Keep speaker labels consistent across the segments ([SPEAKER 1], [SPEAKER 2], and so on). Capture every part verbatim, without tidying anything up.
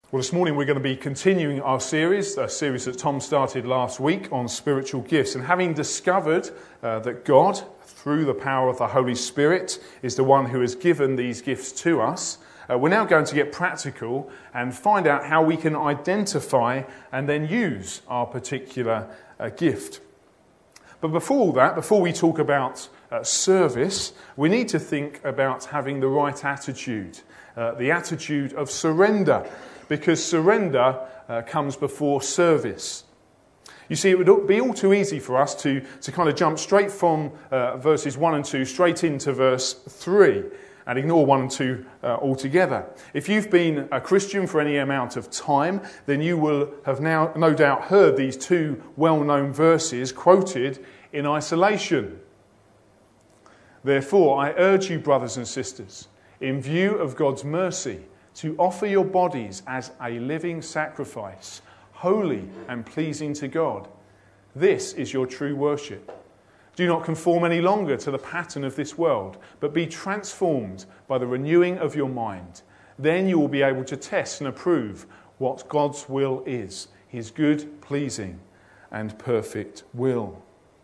[SPEAKER 1] Well, this morning we're going to be continuing our series, a series that Tom started last week on spiritual gifts. And having discovered uh, that God, through the power of the Holy Spirit, is the one who has given these gifts to us, uh, we're now going to get practical and find out how we can identify and then use our particular uh, gift. But before all that, before we talk about uh, service, we need to think about having the right attitude, uh, the attitude of surrender. Because surrender uh, comes before service. You see, it would be all too easy for us to, to kind of jump straight from uh, verses one and two straight into verse three and ignore one and two uh, altogether. If you've been a Christian for any amount of time, then you will have now no doubt heard these two well-known verses quoted in isolation. Therefore, I urge you, brothers and sisters, in view of God's mercy, to offer your bodies as a living sacrifice, holy and pleasing to God. This is your true worship. Do not conform any longer to the pattern of this world, but be transformed by the renewing of your mind. Then you will be able to test and approve what God's will is, his good, pleasing, and perfect will.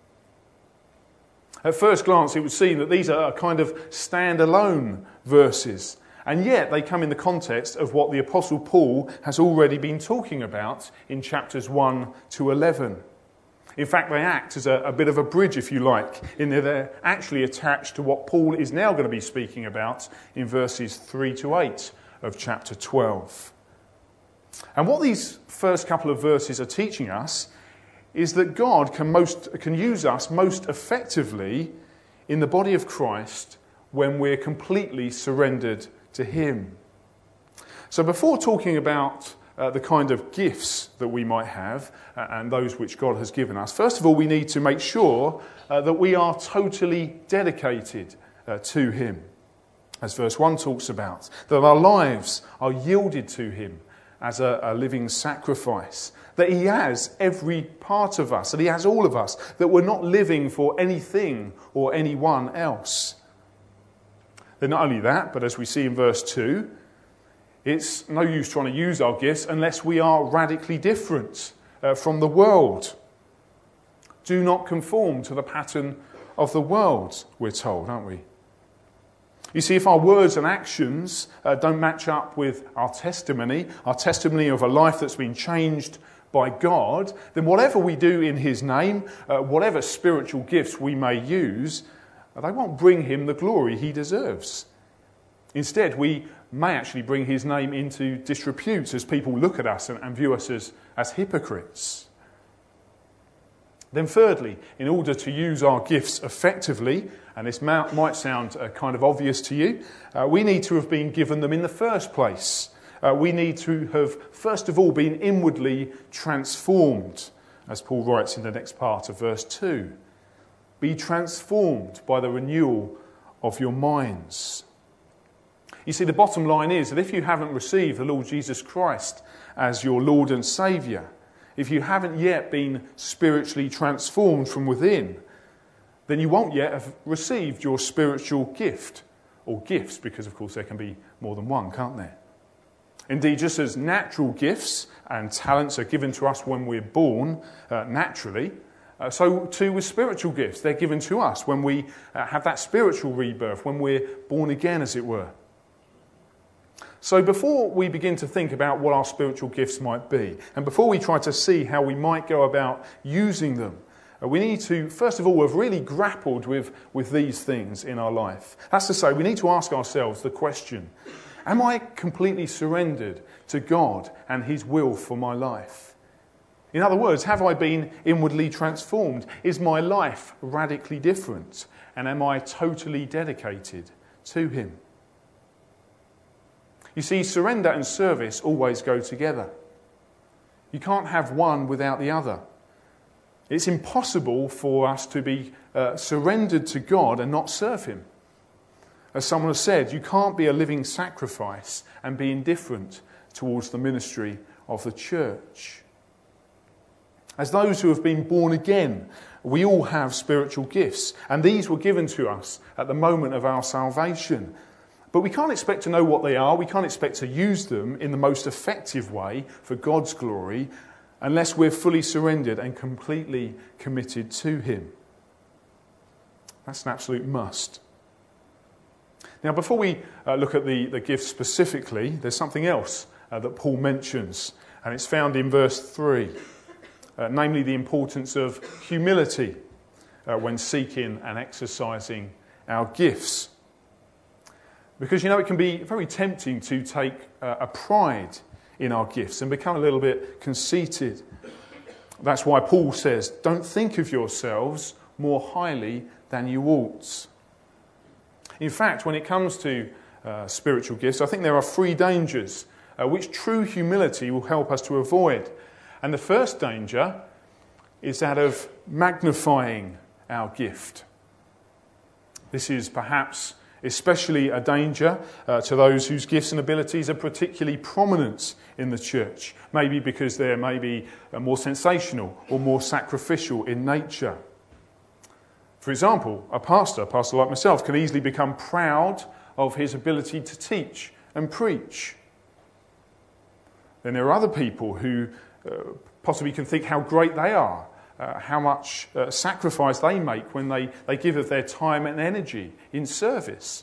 [SPEAKER 1] At first glance, it would seem that these are kind of standalone verses. And yet they come in the context of what the Apostle Paul has already been talking about in chapters one to eleven. In fact, they act as a, a bit of a bridge, if you like, in that they're actually attached to what Paul is now going to be speaking about in verses three to eight of chapter twelve. And what these first couple of verses are teaching us is that God can, most, can use us most effectively in the body of Christ when we're completely surrendered to him. So before talking about uh, the kind of gifts that we might have uh, and those which God has given us, first of all we need to make sure uh, that we are totally dedicated uh, to him. As verse one talks about, that our lives are yielded to him as a, a living sacrifice, that he has every part of us, that he has all of us, that we're not living for anything or anyone else. Then not only that, but as we see in verse two, it's no use trying to use our gifts unless we are radically different uh, from the world. Do not conform to the pattern of the world, we're told, aren't we? You see, if our words and actions uh, don't match up with our testimony, our testimony of a life that's been changed by God, then whatever we do in his name, uh, whatever spiritual gifts we may use, they won't bring him the glory he deserves. Instead, we may actually bring his name into disrepute as people look at us and, and view us as, as hypocrites. Then thirdly, in order to use our gifts effectively, and this might sound uh, kind of obvious to you, uh, we need to have been given them in the first place. Uh, we need to have, first of all, been inwardly transformed, as Paul writes in the next part of verse two. Be transformed by the renewal of your minds. You see, the bottom line is that if you haven't received the Lord Jesus Christ as your Lord and Saviour, if you haven't yet been spiritually transformed from within, then you won't yet have received your spiritual gift, or gifts, because of course there can be more than one, can't there? Indeed, just as natural gifts and talents are given to us when we're born uh, naturally, Uh, so too with spiritual gifts. They're given to us when we uh, have that spiritual rebirth, when we're born again, as it were. So before we begin to think about what our spiritual gifts might be, and before we try to see how we might go about using them, uh, we need to, first of all, have really grappled with, with these things in our life. That's to say, we need to ask ourselves the question, am I completely surrendered to God and his will for my life? In other words, have I been inwardly transformed? Is my life radically different? And am I totally dedicated to him? You see, surrender and service always go together. You can't have one without the other. It's impossible for us to be uh, surrendered to God and not serve him. As someone has said, you can't be a living sacrifice and be indifferent towards the ministry of the church. As those who have been born again, we all have spiritual gifts, and these were given to us at the moment of our salvation. But we can't expect to know what they are. We can't expect to use them in the most effective way for God's glory unless we're fully surrendered and completely committed to him. That's an absolute must. Now, before we uh, look at the, the gifts specifically, there's something else uh, that Paul mentions, and it's found in verse three, uh, namely the importance of humility uh, when seeking and exercising our gifts. Because, you know, it can be very tempting to take uh, a pride in our gifts and become a little bit conceited. That's why Paul says, don't think of yourselves more highly than you ought. In fact, when it comes to uh, spiritual gifts, I think there are three dangers uh, which true humility will help us to avoid. And the first danger is that of magnifying our gift. This is perhaps especially a danger uh, to those whose gifts and abilities are particularly prominent in the church, maybe because they're maybe uh, more sensational or more sacrificial in nature. For example, a pastor, a pastor like myself, can easily become proud of his ability to teach and preach. Then there are other people who uh, possibly can think how great they are, uh, how much uh, sacrifice they make when they, they give of their time and energy in service.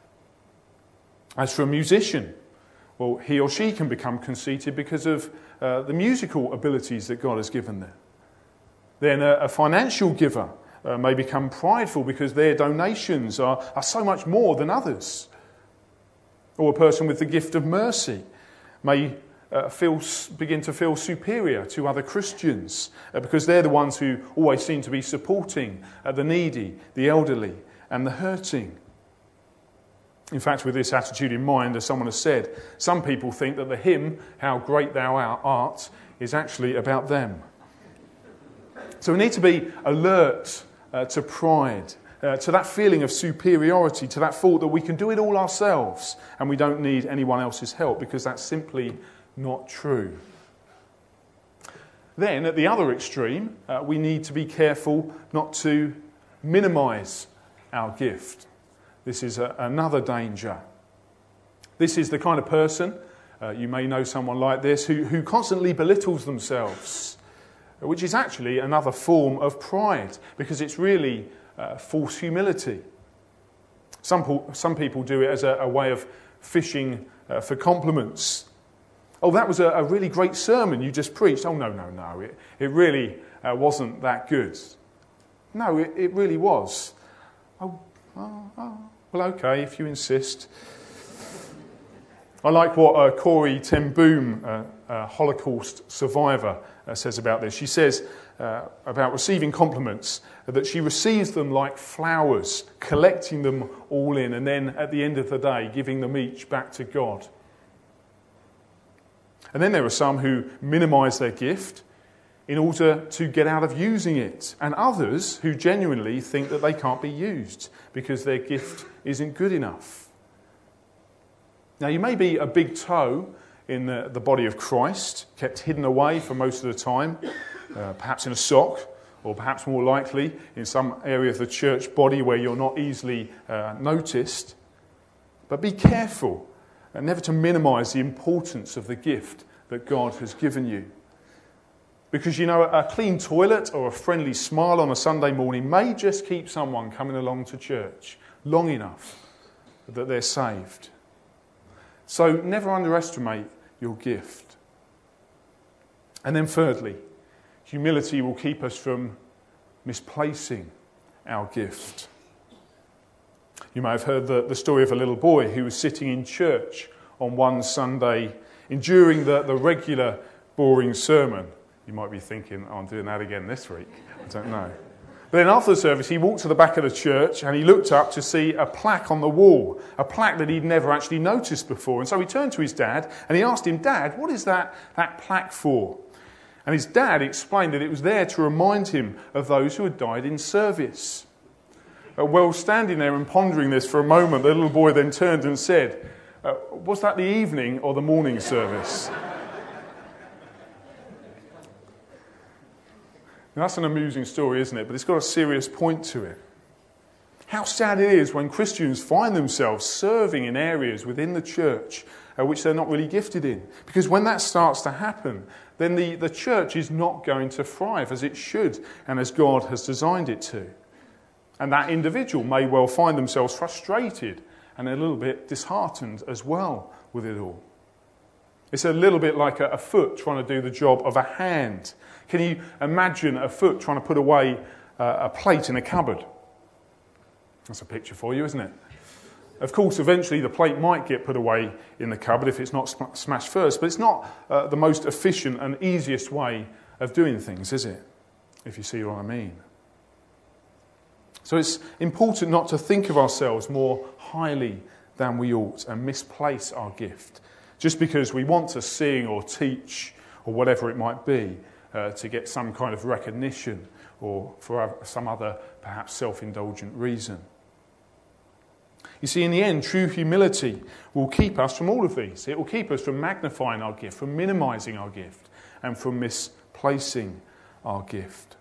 [SPEAKER 1] As for a musician, well, he or she can become conceited because of uh, the musical abilities that God has given them. Then a, a financial giver uh, may become prideful because their donations are, are so much more than others. Or a person with the gift of mercy may uh, feel, begin to feel superior to other Christians uh, because they're the ones who always seem to be supporting uh, the needy, the elderly, and the hurting. In fact, with this attitude in mind, as someone has said, some people think that the hymn, How Great Thou Art, is actually about them. So we need to be alert uh, to pride, uh, to that feeling of superiority, to that thought that we can do it all ourselves and we don't need anyone else's help, because that's simply not true. Then, at the other extreme, uh, we need to be careful not to minimise our gift. This is a, another danger. This is the kind of person, uh, you may know someone like this, who, who constantly belittles themselves, which is actually another form of pride, because it's really uh, false humility. Some, po- some people do it as a, a way of fishing uh, for compliments. Oh, that was a, a really great sermon you just preached. Oh, no, no, no, it, it really uh, wasn't that good. No, it, it really was. Oh, oh, oh. Well, okay, if you insist. I like what uh, Corrie ten Boom, uh, a Holocaust survivor, uh, says about this. She says uh, about receiving compliments uh, that she receives them like flowers, collecting them all in, and then at the end of the day giving them each back to God. And then there are some who minimise their gift in order to get out of using it, and others who genuinely think that they can't be used because their gift isn't good enough. Now, you may be a big toe in the, the body of Christ, kept hidden away for most of the time, uh, perhaps in a sock, or perhaps more likely in some area of the church body where you're not easily uh, noticed. But be careful and never to minimise the importance of the gift that God has given you. Because, you know, a clean toilet or a friendly smile on a Sunday morning may just keep someone coming along to church long enough that they're saved. So never underestimate your gift. And then thirdly, humility will keep us from misplacing our gift. You may have heard the, the story of a little boy who was sitting in church on one Sunday, enduring the, the regular boring sermon. You might be thinking, oh, I'm doing that again this week. I don't know. But then after the service, he walked to the back of the church and he looked up to see a plaque on the wall, a plaque that he'd never actually noticed before. And so he turned to his dad and he asked him, Dad, what is that, that plaque for? And his dad explained that it was there to remind him of those who had died in service. Uh, well, standing there and pondering this for a moment, the little boy then turned and said, uh, was that the evening or the morning service? Now, that's an amusing story, isn't it? But it's got a serious point to it. How sad it is when Christians find themselves serving in areas within the church uh, which they're not really gifted in. Because when that starts to happen, then the, the church is not going to thrive as it should and as God has designed it to. And that individual may well find themselves frustrated and a little bit disheartened as well with it all. It's a little bit like a, a foot trying to do the job of a hand. Can you imagine a foot trying to put away uh, a plate in a cupboard? That's a picture for you, isn't it? Of course, eventually the plate might get put away in the cupboard if it's not sm- smashed first, but it's not uh, the most efficient and easiest way of doing things, is it? If you see what I mean. So it's important not to think of ourselves more highly than we ought and misplace our gift just because we want to sing or teach or whatever it might be uh, to get some kind of recognition or for some other perhaps self-indulgent reason. You see, in the end, true humility will keep us from all of these. It will keep us from magnifying our gift, from minimizing our gift, and from misplacing our gift.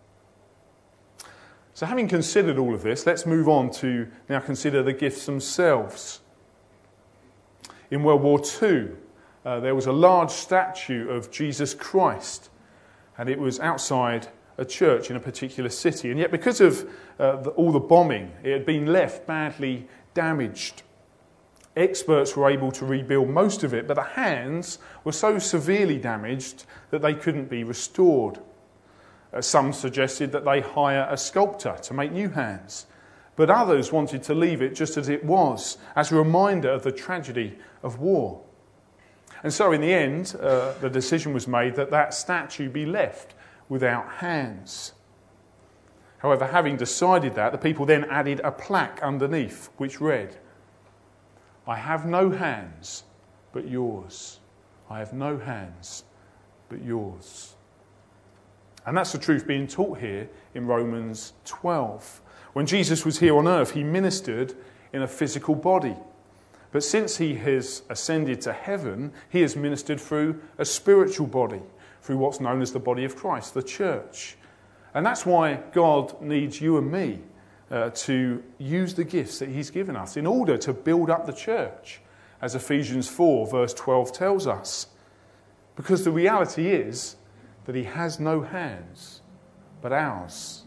[SPEAKER 1] So having considered all of this, let's move on to now consider the gifts themselves. In World War Two, uh, there was a large statue of Jesus Christ, and it was outside a church in a particular city. And yet because of uh, the, all the bombing, it had been left badly damaged. Experts were able to rebuild most of it, but the hands were so severely damaged that they couldn't be restored. Uh, some suggested that they hire a sculptor to make new hands, but others wanted to leave it just as it was, as a reminder of the tragedy of war. And so in the end, uh, the decision was made that that statue be left without hands. However, having decided that, the people then added a plaque underneath which read, "I have no hands but yours. I have no hands but yours." And that's the truth being taught here in Romans twelve. When Jesus was here on earth, he ministered in a physical body. But since he has ascended to heaven, he has ministered through a spiritual body, through what's known as the body of Christ, the church. And that's why God needs you and me uh, to use the gifts that he's given us in order to build up the church, as Ephesians four verse twelve tells us. Because the reality is that he has no hands but ours.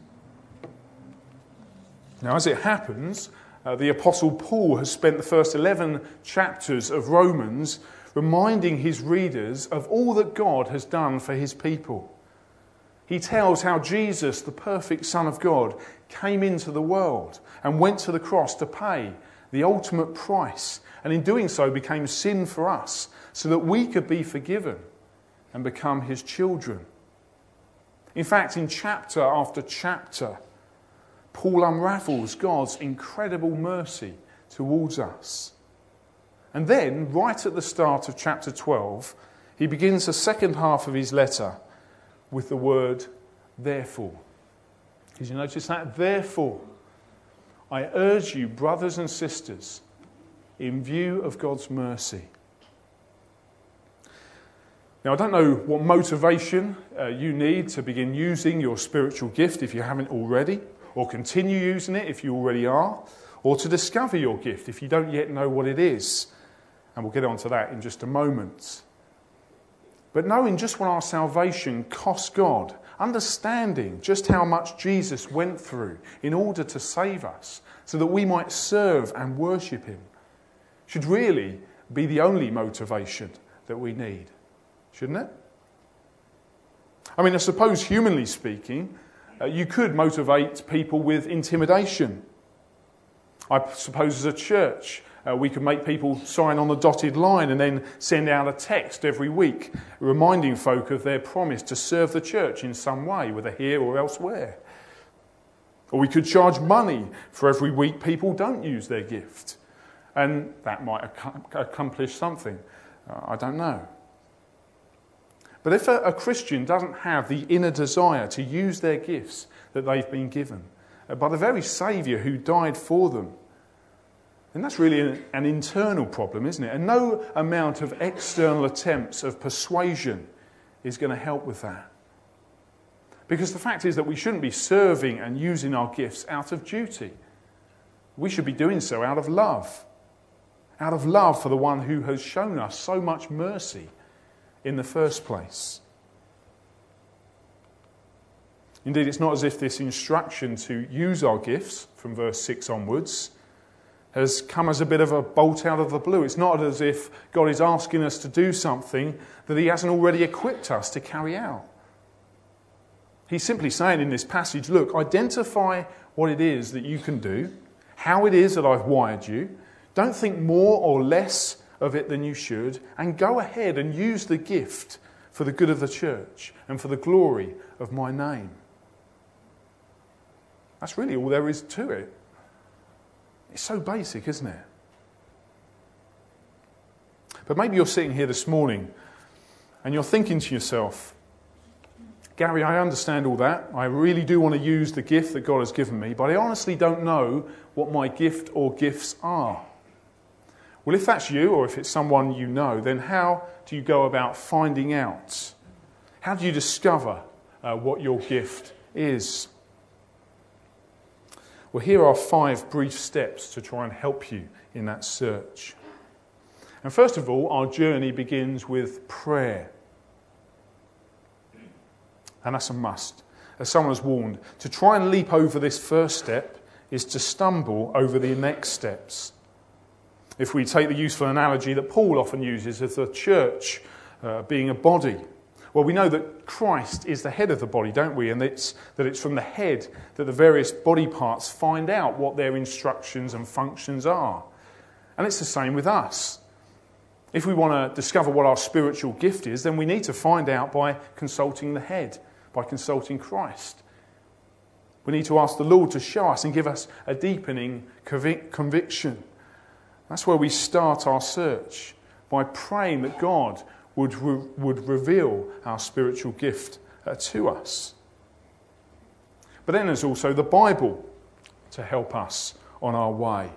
[SPEAKER 1] Now, as it happens, uh, the Apostle Paul has spent the first eleven chapters of Romans reminding his readers of all that God has done for his people. He tells how Jesus, the perfect Son of God, came into the world and went to the cross to pay the ultimate price, and in doing so became sin for us, so that we could be forgiven and become his children. In fact, in chapter after chapter, Paul unravels God's incredible mercy towards us. And then, right at the start of chapter twelve, he begins the second half of his letter with the word, therefore. Did you notice that? Therefore, I urge you, brothers and sisters, in view of God's mercy. Now, I don't know what motivation uh, you need to begin using your spiritual gift if you haven't already, or continue using it if you already are, or to discover your gift if you don't yet know what it is. And we'll get on to that in just a moment. But knowing just what our salvation costs God, understanding just how much Jesus went through in order to save us, so that we might serve and worship him, should really be the only motivation that we need, shouldn't it? I mean, I suppose humanly speaking, uh, you could motivate people with intimidation. I suppose as a church, Uh, we could make people sign on the dotted line and then send out a text every week reminding folk of their promise to serve the church in some way, whether here or elsewhere. Or we could charge money for every week people don't use their gift. And that might ac- accomplish something. Uh, I don't know. But if a, a Christian doesn't have the inner desire to use their gifts that they've been given uh, by the very Saviour who died for them, and that's really an, an internal problem, isn't it? And no amount of external attempts of persuasion is going to help with that. Because the fact is that we shouldn't be serving and using our gifts out of duty, We should be doing so out of love. Out of love for the one who has shown us so much mercy in the first place. Indeed, it's not as if this instruction to use our gifts from verse six onwards has come as a bit of a bolt out of the blue. It's not as if God is asking us to do something that he hasn't already equipped us to carry out. He's simply saying in this passage, look, identify what it is that you can do, how it is that I've wired you. Don't think more or less of it than you should, and go ahead and use the gift for the good of the church and for the glory of my name. That's really all there is to it. It's so basic, isn't it? But maybe you're sitting here this morning and you're thinking to yourself, Gary, I understand all that. I really do want to use the gift that God has given me, but I honestly don't know what my gift or gifts are. Well, if that's you, or if it's someone you know, then how do you go about finding out? How do you discover uh, what your gift is? Well, here are five brief steps to try and help you in that search. And first of all, our journey begins with prayer. And that's a must. As someone has warned, to try and leap over this first step is to stumble over the next steps. If we take the useful analogy that Paul often uses of the church uh, being a body, well, we know that Christ is the head of the body, don't we? And it's, that it's from the head that the various body parts find out what their instructions and functions are. And it's the same with us. If we want to discover what our spiritual gift is, then we need to find out by consulting the head, by consulting Christ. We need to ask the Lord to show us and give us a deepening convic- conviction. That's where we start our search, by praying that God would, re- would reveal our spiritual gift uh, to us. But then there's also the Bible to help us on our way.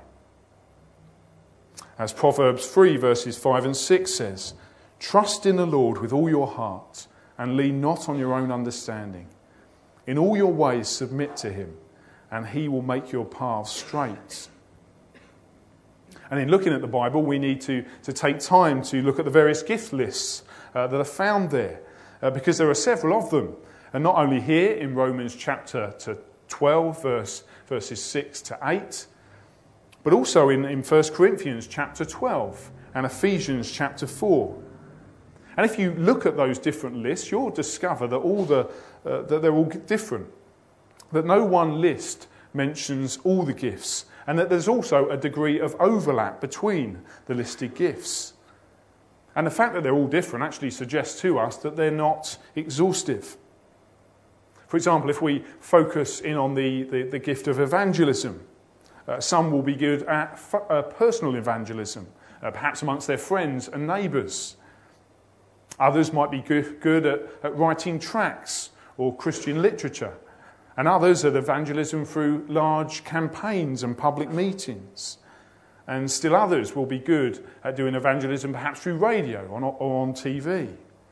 [SPEAKER 1] As Proverbs three verses five and six says, trust in the Lord with all your heart and lean not on your own understanding. In all your ways submit to him, and he will make your paths straight. And in looking at the Bible, we need to, to take time to look at the various gift lists uh, that are found there, uh, because there are several of them. And not only here in Romans chapter twelve, verse, verses six to eight, but also in, in First Corinthians chapter twelve and Ephesians chapter four. And if you look at those different lists, you'll discover that all the uh, that they're all different. That no one list mentions all the gifts, and that there's also a degree of overlap between the listed gifts. And the fact that they're all different actually suggests to us that they're not exhaustive. For example, if we focus in on the, the, the gift of evangelism, uh, some will be good at f- uh, personal evangelism, uh, perhaps amongst their friends and neighbours. Others might be good, good at, at writing tracts or Christian literature. And others at evangelism through large campaigns and public meetings. And still others will be good at doing evangelism perhaps through radio or on T V.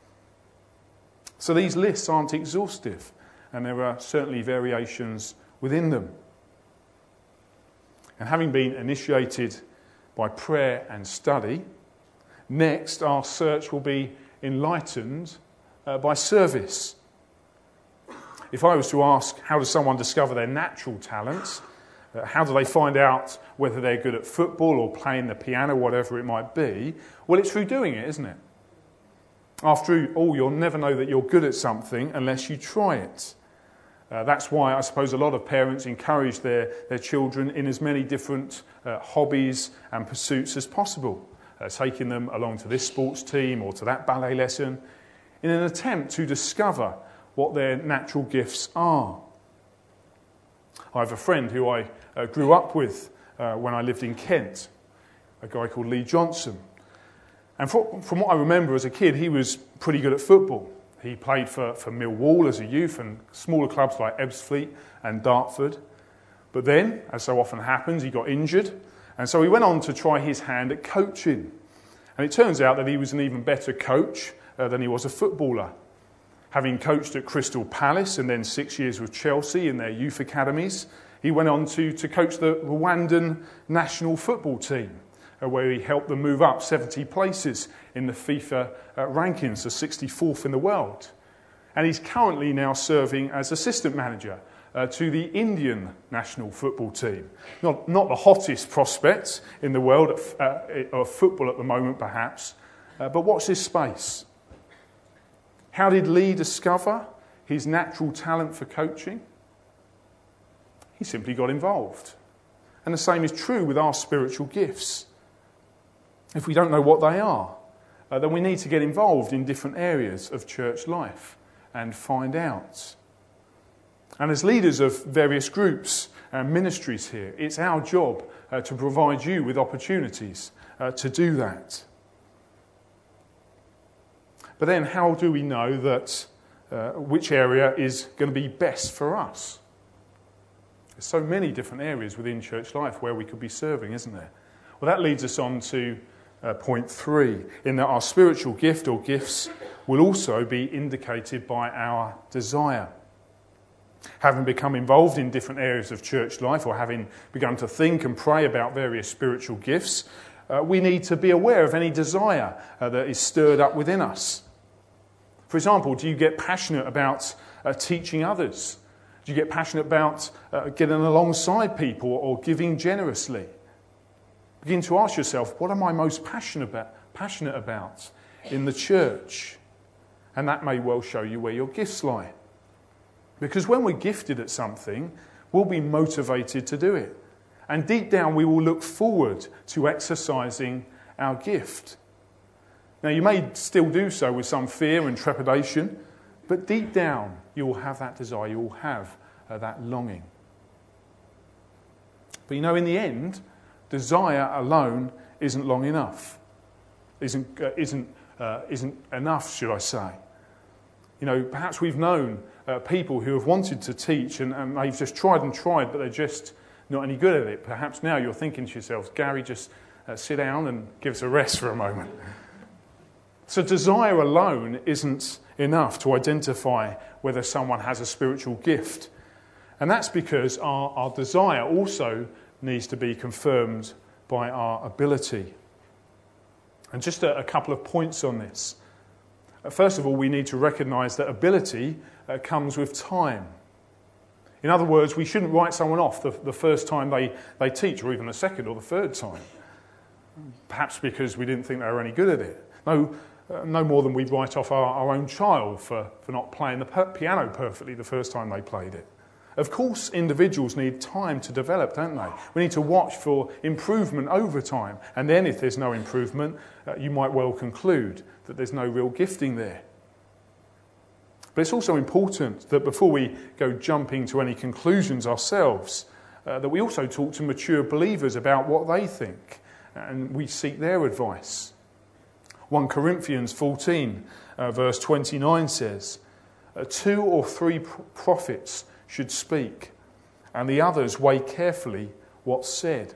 [SPEAKER 1] So these lists aren't exhaustive, and there are certainly variations within them. And having been initiated by prayer and study, next our search will be enlightened uh, by service. If I was to ask, how does someone discover their natural talents? Uh, how do they find out whether they're good at football or playing the piano, whatever it might be? Well, it's through doing it, isn't it? After all, you'll never know that you're good at something unless you try it. Uh, that's why I suppose a lot of parents encourage their, their children in as many different uh, hobbies and pursuits as possible, uh, taking them along to this sports team or to that ballet lesson in an attempt to discover what their natural gifts are. I have a friend who I uh, grew up with uh, when I lived in Kent, a guy called Lee Johnson. And for, from what I remember as a kid, he was pretty good at football. He played for, for Millwall as a youth and smaller clubs like Ebbsfleet and Dartford. But then, as so often happens, he got injured. And so he went on to try his hand at coaching. And it turns out that he was an even better coach uh, than he was a footballer. Having coached at Crystal Palace and then six years with Chelsea in their youth academies, He went on to, to coach the Rwandan national football team, uh, where he helped them move up seventy places in the FIFA uh, rankings, the sixty-fourth in the world. And he's currently now serving as assistant manager uh, to the Indian national football team. Not, not the hottest prospect in the world of, uh, of football at the moment, perhaps, uh, but watch this space. How did Lee discover his natural talent for coaching? He simply got involved. And the same is true with our spiritual gifts. If we don't know what they are, uh, then we need to get involved in different areas of church life and find out. And as leaders of various groups and ministries here, it's our job uh, to provide you with opportunities uh, to do that. But then how do we know that uh, which area is going to be best for us? There's so many different areas within church life where we could be serving, isn't there? Well, that leads us on to uh, point three, in that our spiritual gift or gifts will also be indicated by our desire. Having become involved in different areas of church life, or having begun to think and pray about various spiritual gifts, uh, we need to be aware of any desire uh, that is stirred up within us. For example, do you get passionate about uh, teaching others? Do you get passionate about uh, getting alongside people or giving generously? Begin to ask yourself, what am I most passionate about, passionate about in the church? And that may well show you where your gifts lie. Because when we're gifted at something, we'll be motivated to do it. And deep down, we will look forward to exercising our gift. Now, you may still do so with some fear and trepidation, but deep down, you will have that desire, you will have uh, that longing. But you know, in the end, desire alone isn't long enough. Isn't, uh, isn't, uh, isn't enough, should I say. You know, perhaps we've known uh, people who have wanted to teach and, and they've just tried and tried, but they're just not any good at it. Perhaps now you're thinking to yourselves, Gary, just uh, sit down and give us a rest for a moment. So desire alone isn't enough to identify whether someone has a spiritual gift. And that's because our, our desire also needs to be confirmed by our ability. And just a, a couple of points on this. First of all, we need to recognise that ability uh, comes with time. In other words, we shouldn't write someone off the, the first time they, they teach, or even the second or the third time. Perhaps because we didn't think they were any good at it. No, uh, no more than we'd write off our, our own child for, for not playing the per- piano perfectly the first time they played it. Of course, individuals need time to develop, don't they? We need to watch for improvement over time. And then if there's no improvement, uh, you might well conclude that there's no real gifting there. But it's also important that before we go jumping to any conclusions ourselves, uh, that we also talk to mature believers about what they think, and we seek their advice. First Corinthians fourteen, uh, verse twenty-nine says, two or three prophets should speak, and the others weigh carefully what's said.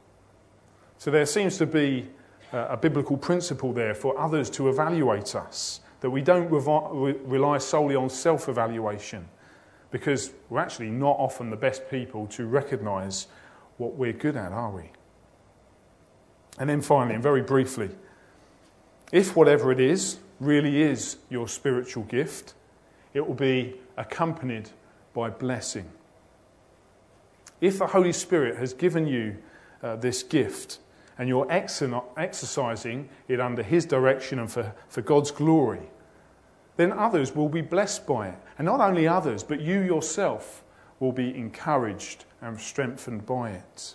[SPEAKER 1] So there seems to be a biblical principle there for others to evaluate us, that we don't revi- rely solely on self-evaluation, because we're actually not often the best people to recognise what we're good at, are we? And then finally, and very briefly, if whatever it is really is your spiritual gift, it will be accompanied by blessing. If the Holy Spirit has given you uh, this gift and you're ex- exercising it under His direction and for, for God's glory, then others will be blessed by it. And not only others, but you yourself will be encouraged and strengthened by it.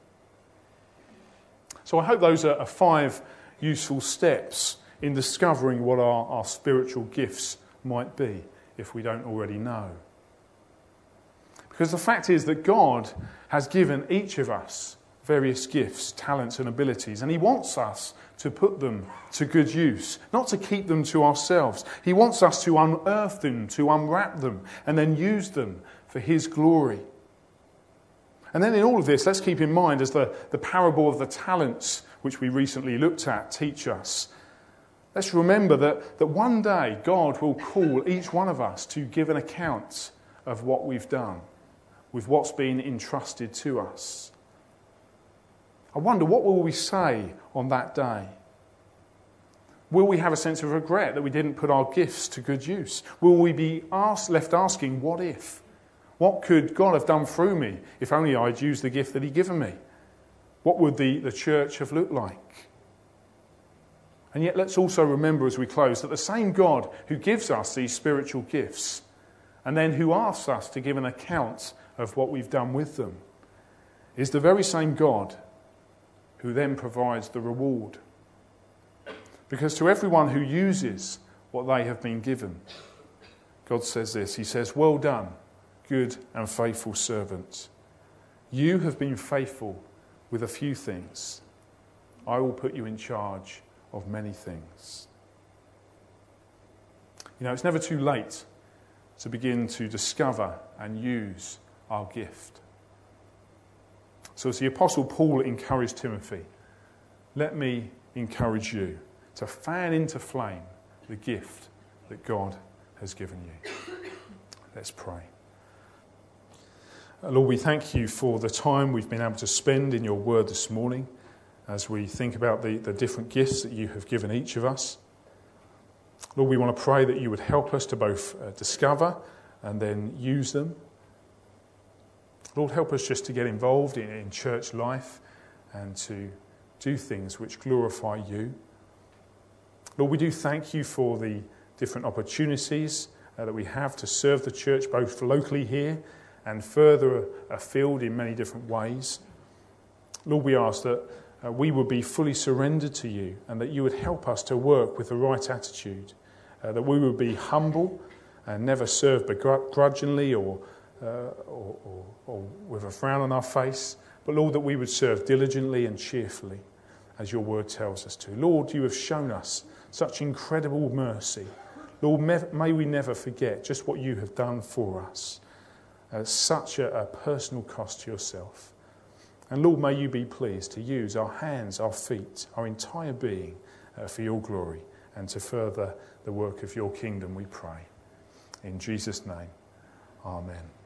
[SPEAKER 1] So I hope those are five useful steps in discovering what our, our spiritual gifts might be, if we don't already know. Because the fact is that God has given each of us various gifts, talents and abilities, and He wants us to put them to good use, not to keep them to ourselves. He wants us to unearth them, to unwrap them, and then use them for His glory. And then in all of this, let's keep in mind, as the, the parable of the talents, which we recently looked at, teach us, let's remember that, that one day God will call each one of us to give an account of what we've done with what's been entrusted to us. I wonder, what will we say on that day? Will we have a sense of regret that we didn't put our gifts to good use? Will we be asked, left asking, what if? What could God have done through me if only I'd used the gift that he'd given me? What would the, the church have looked like? And yet let's also remember as we close that the same God who gives us these spiritual gifts and then who asks us to give an account of what we've done with them is the very same God who then provides the reward. Because to everyone who uses what they have been given, God says this, he says, "Well done, good and faithful servant. You have been faithful with a few things. I will put you in charge of many things." You know, it's never too late to begin to discover and use our gift. So as the Apostle Paul encouraged Timothy, let me encourage you to fan into flame the gift that God has given you. Let's pray. Lord, we thank you for the time we've been able to spend in your word this morning as we think about the, the different gifts that you have given each of us. Lord, we want to pray that you would help us to both uh, discover and then use them. Lord, help us just to get involved in, in church life and to do things which glorify you. Lord, we do thank you for the different opportunities uh, that we have to serve the church both locally here and further afield in many different ways. Lord, we ask that uh, we would be fully surrendered to you and that you would help us to work with the right attitude, uh, that we would be humble and never serve begrudgingly or, uh, or, or, or with a frown on our face, but Lord, that we would serve diligently and cheerfully as your word tells us to. Lord, you have shown us such incredible mercy. Lord, may we never forget just what you have done for us. At such a, a personal cost to yourself. And Lord, may you be pleased to use our hands, our feet, our entire being uh, for your glory and to further the work of your kingdom, we pray. In Jesus' name, amen.